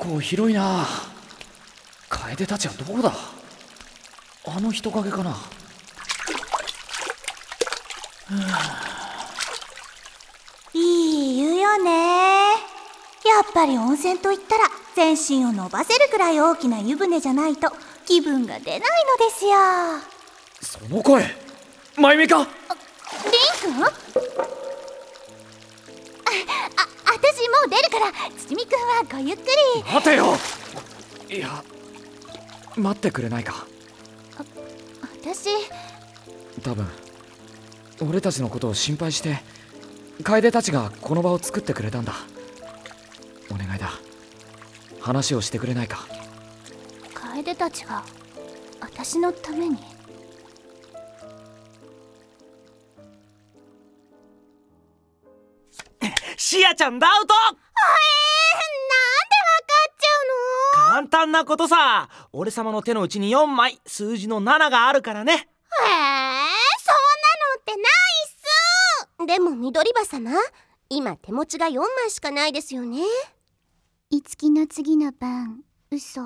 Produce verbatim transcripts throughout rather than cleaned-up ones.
構広いな。楓たちはどこだ。あの人影かな。 いい湯よね。やっぱり温泉といったら全身を伸ばせるくらい大きな湯船じゃないと気分が出ないのですよ。 その声、まゆみか。 リンくん？あ、あ、私もう出るからつみくんはごゆっくり。 待てよ。いや、待ってくれないか。 あ、私多分俺たちのことを心配して楓たちがこの場を作ってくれたんだ。お願いだ、話をしてくれないか。 楓たちが私のために？ シアちゃんダウト。 えー、なんでわかっちゃうの？ 簡単なことさ。俺様の手の内によんまい数字のなながあるからね。 えー、そんなのってないっす。でも緑葉様、今手持ちがよんまいしかないですよね。 いつきの次の晩、嘘。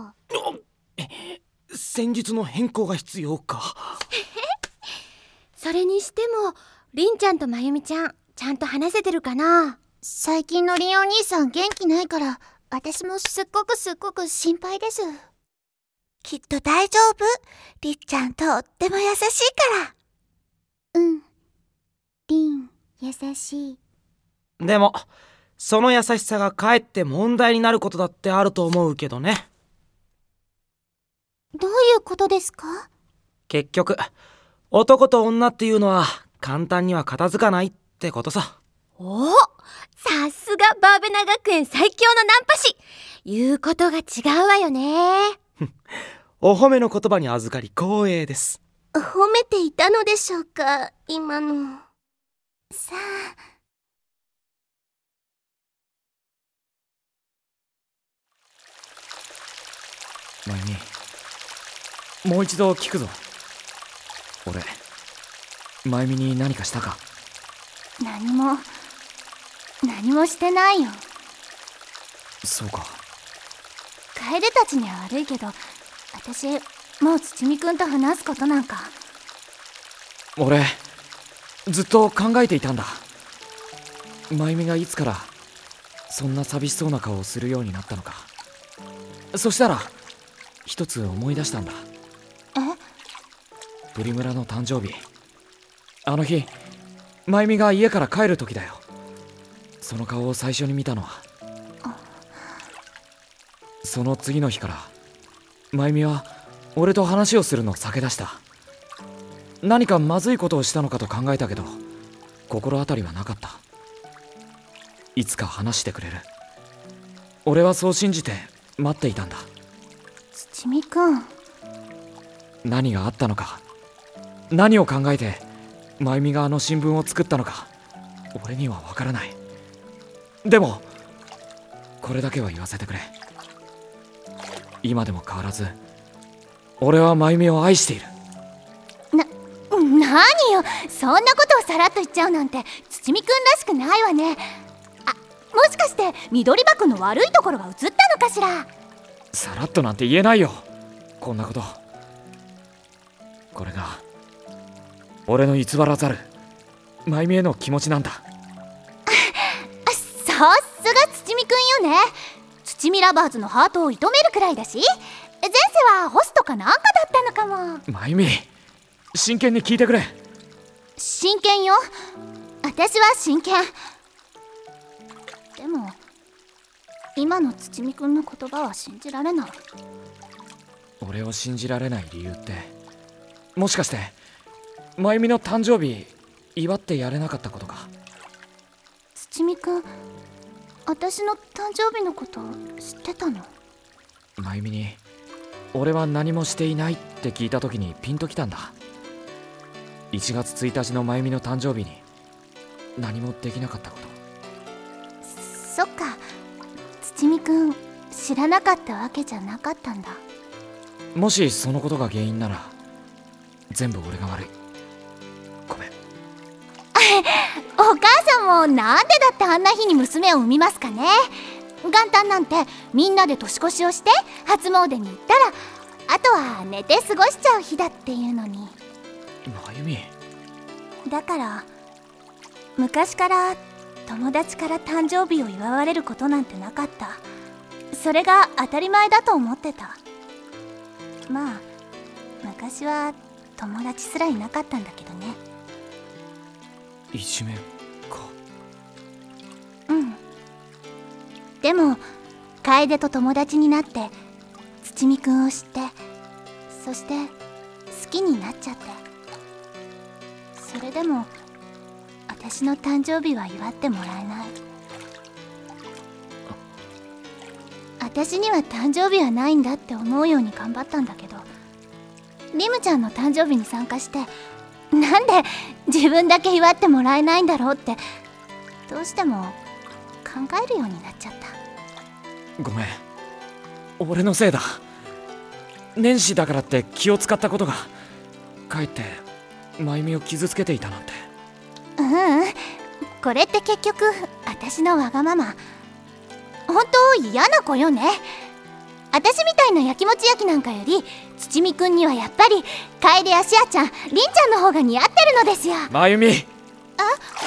戦術の変更が必要か。 それにしてもりんちゃんとまゆみちゃんちゃんと話せてるかな。 最近のりんお兄さん元気ないから私もすっごくすっごく心配です。 きっと大丈夫。りっちゃんとっても優しいから。 うん、りん優しい。 でもその優しさがかえって問題になることだってあると思うけどね。 どういうことですか？ 結局男と女っていうのは簡単には片付かないってことさ。 お、さすがバーベナ学園最強のナンパ師。言うことが違うわよね。 お褒めの言葉に預かり光栄です。 褒めていたのでしょうか、今の。さあ、 まゆみ、もう一度聞くぞ。俺まゆみに何かしたか？ 何も何もしてないよ。 そうか。 楓たちには悪いけど、私もう土見くんと話すことなんか。 俺ずっと考えていたんだ。まゆみがいつからそんな寂しそうな顔をするようになったのか。そしたら一つ思い出したんだ。 え？ プリムラの誕生日、あの日まゆみが家から帰る時だよ。その顔を最初に見たのは。その次の日からまゆみは俺と話をするのを避け出した。何かまずいことをしたのかと考えたけど心当たりはなかった。いつか話してくれる、俺はそう信じて待っていたんだ。 土見くん、 何があったのか、何を考えてまゆみがあの新聞を作ったのか俺にはわからない。でもこれだけは言わせてくれ。今でも変わらず俺はまゆみを愛している。 な、何よ、そんなことをさらっと言っちゃうなんて土見くんらしくないわね。あ、もしかして緑葉くんの悪いところが映ったのかしら。 さらっとなんて言えないよ、こんなこと。これが俺の偽らざるまゆみへの気持ちなんだ。 さすが土見くんよね。土見ラバーズのハートを射止めるくらいだし、前世はホストかなんかだったのかも。 まゆみ、真剣に聞いてくれ。 真剣よ、私は真剣。でも今の土見くんの言葉は信じられない。 俺を信じられない理由って、もしかしてまゆみの誕生日祝ってやれなかったことか？ 土見くん、私の誕生日のこと知ってたの？ まゆみに俺は何もしていないって聞いた時にピンときたんだ。いちがつついたちのまゆみの誕生日に何もできなかったこと。 そっか、土見くん知らなかったわけじゃなかったんだ。 もしそのことが原因なら全部俺が悪い。ごめん。 お母さんもなんでだってあんな日に娘を産みますかね。 元旦なんてみんなで年越しをして初詣に行ったらあとは寝て過ごしちゃう日だっていうのに。 真由美。 だから昔から友達から誕生日を祝われることなんてなかった。それが当たり前だと思ってた。まあ昔は友達すらいなかったんだけどね。 いじめか。 うん。でも楓と友達になって土見くんを知って、そして好きになっちゃって。それでも私の誕生日は祝ってもらえない。私には誕生日はないんだって思うように頑張ったんだけど、リムちゃんの誕生日に参加して、なんで自分だけ祝ってもらえないんだろうってどうしても考えるようになっちゃった。 ごめん、俺のせいだ。年始だからって気を使ったことがかえって真由美を傷つけていたなんて。 ううん、これって結局私のわがまま。本当嫌な子よね。私みたいなやきもち焼きなんかより土見くんにはやっぱり楓やシアちゃん、凛ちゃんの方が似合ってるのですよ。 真由美。 あ、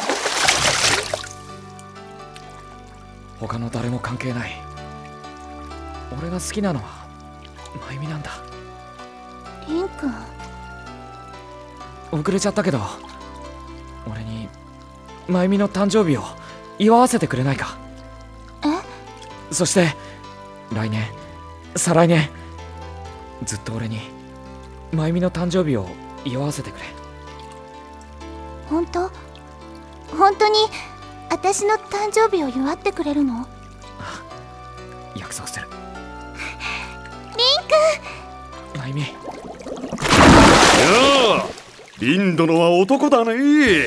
他の誰も関係ない。俺が好きなのは真由美なんだ。 凛くん。 遅れちゃったけど俺に真由美の誕生日を祝わせてくれないか。 え？ そして来年再来年ずっと俺に真由美の誕生日を祝わせてくれ。 本当？本当に私の誕生日を祝ってくれるの？ 約束する。 凛くん。 真由美。 やあ、凛殿は男だね。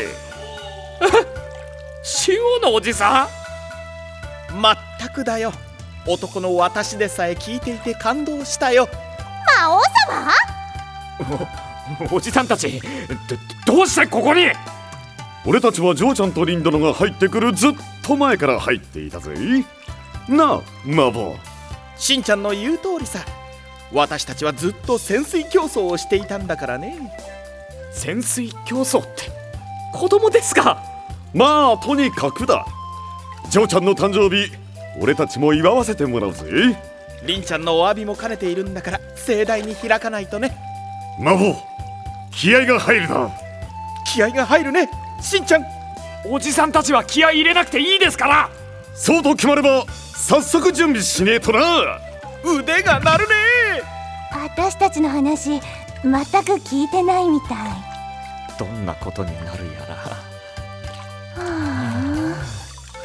中央のおじさん。 まったくだよ。男の私でさえ聞いていて感動したよ。 魔王様？ お, おじさんたちど, どうしてここに。 俺たちはジョーちゃんと凛殿が入ってくるずっと前から入っていたぜ。なあマボ。 しんちゃんの言う通りさ。私たちはずっと潜水競争をしていたんだからね。 潜水競争って子供ですか。 まあとにかくだ。ジョーちゃんの誕生日俺たちも祝わせてもらうぜ。 りんちゃんのお詫びも兼ねているんだから盛大に開かないとね。 マボ、気合が入るな。 気合が入るね、しんちゃん。 おじさんたちは気合い入れなくていいですから。 そうと決まれば早速準備しねえとな。 腕が鳴るね。 私たちの話全く聞いてないみたい。 どんなことになるやら。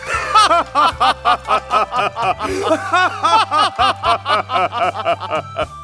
はあ